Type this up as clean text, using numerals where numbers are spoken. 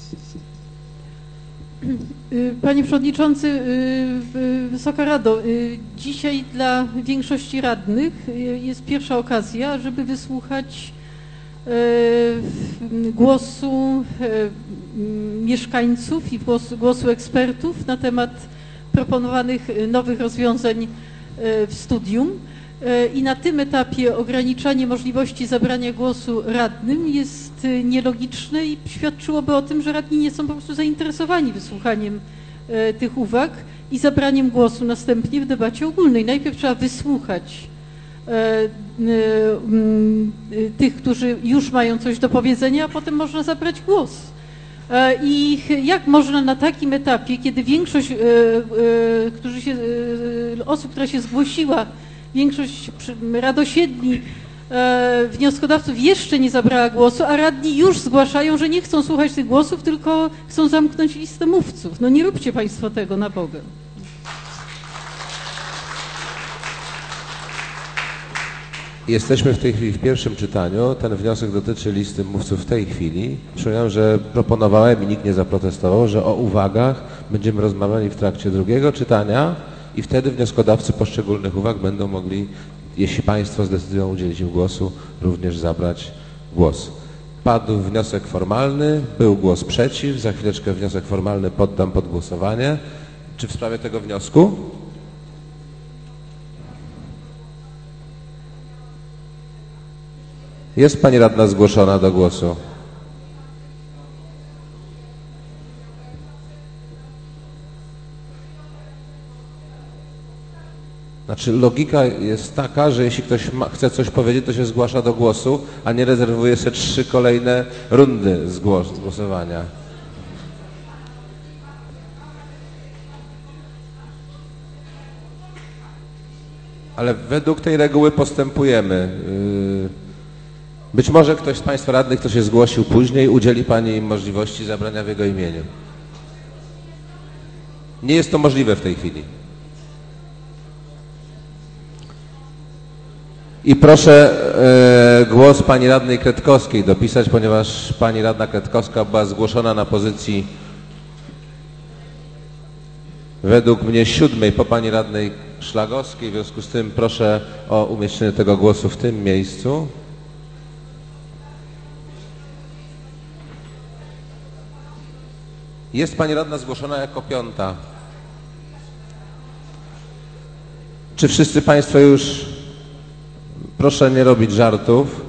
Panie Przewodniczący, Wysoka Rado, dzisiaj dla większości radnych jest pierwsza okazja, żeby wysłuchać głosu mieszkańców i głosu ekspertów na temat proponowanych nowych rozwiązań w studium. I na tym etapie ograniczanie możliwości zabrania głosu radnym jest nielogiczne i świadczyłoby o tym, że radni nie są po prostu zainteresowani wysłuchaniem tych uwag i zabraniem głosu następnie w debacie ogólnej. Najpierw trzeba wysłuchać tych, którzy już mają coś do powiedzenia, a potem można zabrać głos. I jak można na takim etapie, kiedy większość osób, która się zgłosiła, większość radosiedli wnioskodawców jeszcze nie zabrała głosu, a radni już zgłaszają, że nie chcą słuchać tych głosów, tylko chcą zamknąć listę mówców. No nie róbcie Państwo tego, na Boga. Jesteśmy w tej chwili w pierwszym czytaniu. Ten wniosek dotyczy listy mówców w tej chwili. Przypominam, że proponowałem i nikt nie zaprotestował, że o uwagach będziemy rozmawiali w trakcie drugiego czytania i wtedy wnioskodawcy poszczególnych uwag będą mogli, jeśli Państwo zdecydują udzielić im głosu, również zabrać głos. Padł wniosek formalny, był głos przeciw, za chwileczkę wniosek formalny poddam pod głosowanie. Czy w sprawie tego wniosku? Jest Pani radna zgłoszona do głosu. Znaczy logika jest taka, że jeśli ktoś chce coś powiedzieć, to się zgłasza do głosu, a nie rezerwuje sobie 3 kolejne rundy głosowania. Ale według tej reguły postępujemy. Być może ktoś z Państwa radnych, kto się zgłosił później, udzieli Pani możliwości zabrania w jego imieniu. Nie jest to możliwe w tej chwili. I proszę głos Pani radnej Kretkowskiej dopisać, ponieważ Pani radna Kretkowska była zgłoszona na pozycji według mnie 7. po Pani radnej Szlagowskiej. W związku z tym proszę o umieszczenie tego głosu w tym miejscu. Jest Pani radna zgłoszona jako 5. Czy wszyscy Państwo już... Proszę nie robić żartów.